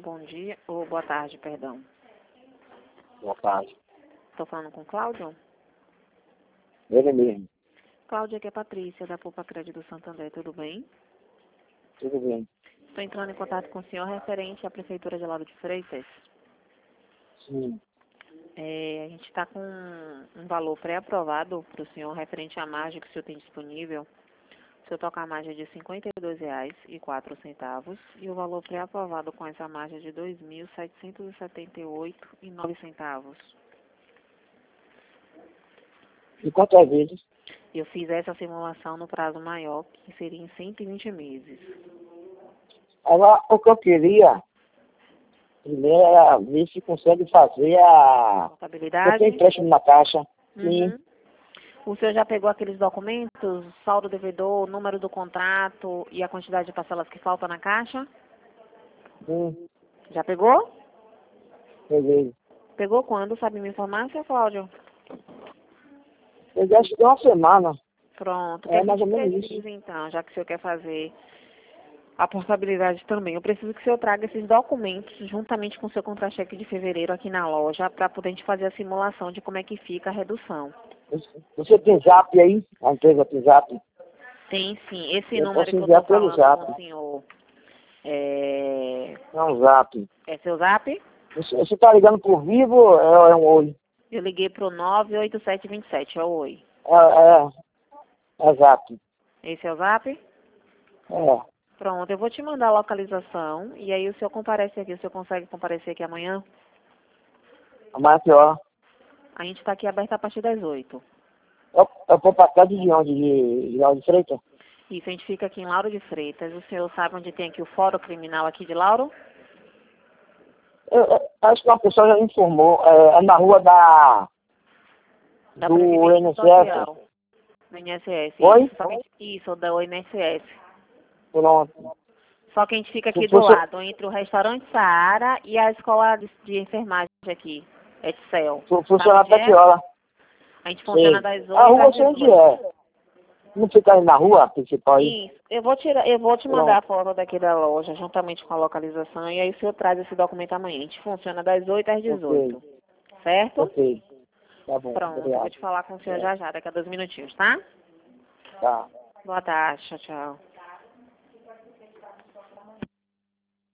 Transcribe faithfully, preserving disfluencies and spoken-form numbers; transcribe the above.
Bom dia, ou boa tarde, perdão. Boa tarde. Estou falando com o Cláudio? Ele mesmo. Cláudio, aqui é Patrícia, da Poupa Crédito Santander, tudo bem? Tudo bem. Estou entrando em contato com o senhor referente à Prefeitura de Lauro de Freitas. Sim. É, a gente está com um valor pré-aprovado para o senhor referente à margem que o senhor tem disponível. O senhor toca a margem de cinquenta e dois reais e quatro centavos e o valor pré-aprovado com essa margem de dois mil setecentos e setenta e oito reais e nove centavos. E quantas vezes? Eu fiz essa simulação no prazo maior, que seria em cento e vinte meses. Agora, o que eu queria, primeiro, era ver se consegue fazer a... Contabilidade? Eu tenho empréstimo na caixa. Sim. Uhum. O senhor já pegou aqueles documentos, saldo devedor, número do contrato e a quantidade de parcelas que faltam na caixa? Sim. Já pegou? Peguei. Pegou quando? Sabe me informar, seu Cláudio? Peguei acho que tem uma semana. Pronto. O que É a mais gente ou menos isso. precisa, então, já que o senhor quer fazer a portabilidade também? Eu preciso que o senhor traga esses documentos juntamente com o seu contra-cheque de fevereiro aqui na loja para poder a gente fazer a simulação de como é que fica a redução. Você tem zap aí? A empresa tem zap? Tem sim. Esse Eu número posso que eu enviar estou pelo falando zap. com o senhor é, É um zap. é seu zap? Você, você tá ligando por vivo ou é, é um oi? Eu liguei para o nove oito sete dois sete, é o oi. É, é, é zap. Esse é o zap? É. Pronto, eu vou te mandar a localização e aí o senhor comparece aqui. O senhor consegue comparecer aqui amanhã? Amanhã que hora? A gente está aqui aberto a partir das oito. Eu, eu vou pra cá de onde? De, de Lauro de Freitas? Isso, a gente fica aqui em Lauro de Freitas. O senhor sabe onde tem aqui o Fórum Criminal aqui de Lauro? Eu, eu, acho que uma pessoa já me informou. É, é na rua da... Da do Previdência I N S S. Social. Do I N S S, Oi? isso. Só que a gente, isso, da I N S S. Pronto. Só que a gente fica Se aqui do fosse... lado, entre o restaurante Saara e a escola de, de enfermagem aqui, Excel. fu- Sabe Funciona onde até que é? hora? A gente funciona Sim. das A oito rua às eu sei onde dezoito. é. Não fica aí na rua principal aí? Isso. Eu vou tirar, eu vou te mandar a Pronto. foto daqui da loja, juntamente com a localização, e aí o senhor traz esse documento amanhã. A gente funciona das oito às Ok. dezoito. Certo? Ok. Tá bom. Pronto, eu vou Obrigado. te falar com o senhor É. já já, daqui a dois minutinhos, tá? Tá. Boa tarde, tchau, tchau.